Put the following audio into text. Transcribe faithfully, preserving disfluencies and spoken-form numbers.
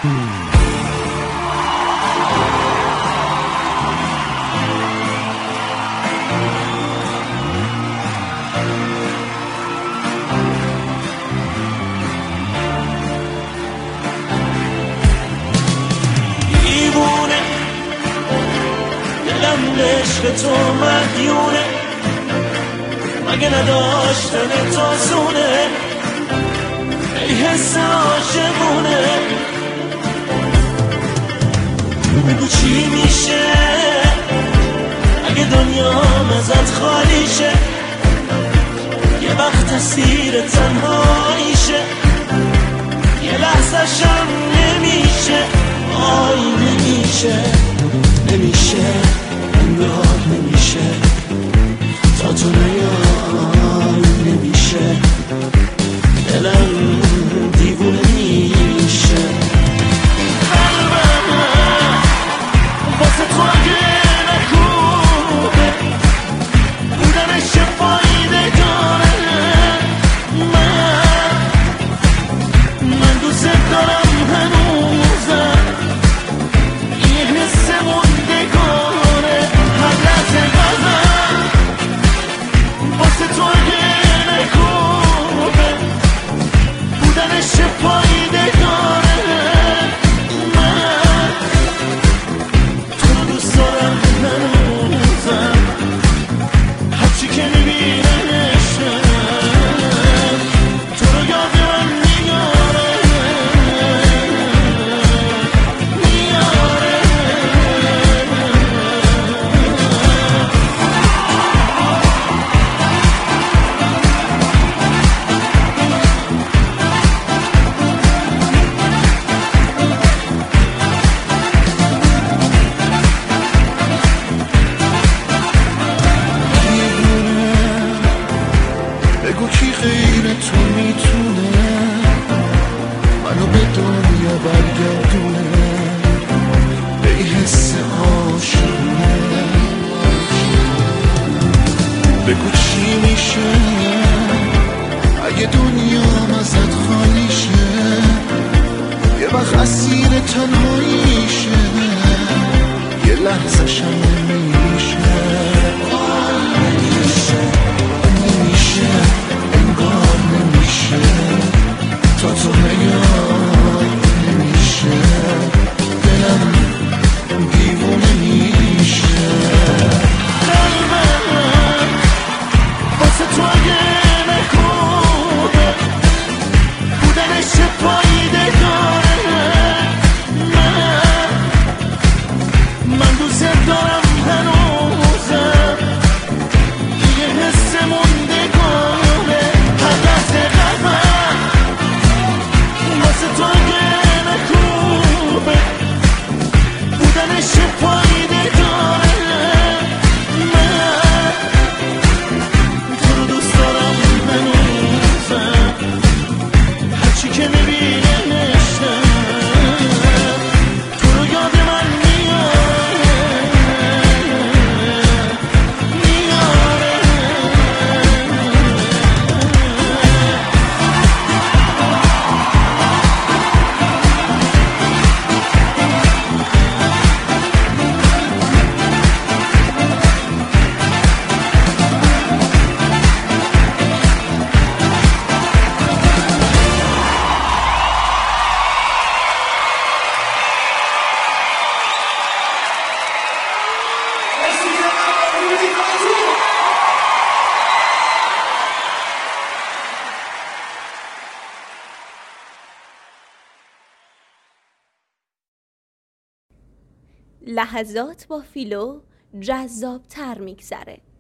دیوونه دلم عشق تو مدیونه، مگه نداشتن تازونه ای حس عاشقونه. بگو چی میشه اگه دنیام ازت خالی شه، یه وقت اسیر تنهاییشه، یه لحظه شم نمیشه، آی نمیشه نمیشه انگار نمیشه تا تو نیای، نمیشه دلم دیوونه میشه. قلبم واسه تو اگه نکوبه بودنش چه فایده داره، من من دوست دارم هنوزم، یه حس موندگاره هر لحظه قلبم واسه تو اگه نکوبه بودنش چه فایده داره، من تو رو دوست دارم هنوزم، هرچی که میبینمشم تو رو یاد من میاره میاره. بگو کی غیر تو میتونه منو به دنیا برگردونه، به این حس عاشقونه. بگو چی میشه اگه دنیام ازت خالی شه، یه وقت اسیر تنهاییشه، یه لحظه شم نمیشه، نمیشه انگار نمیشه تا تو نیای، نمیشه دلم دیوونه میشه. قلبم واسه تو اگه نکوبه بودنش چه فایده داره، من من دوست دارم هنوزم، یه حس موندگاره هر لحظه قلبم واسه تو اگه نکوبه بودنش چه فایده داره، من تو رو دوست دارم هنوزم، هرچی که میبینمشم تو رو یاد من میاره میاره. لحظات با فیلو جذاب تر میگذره.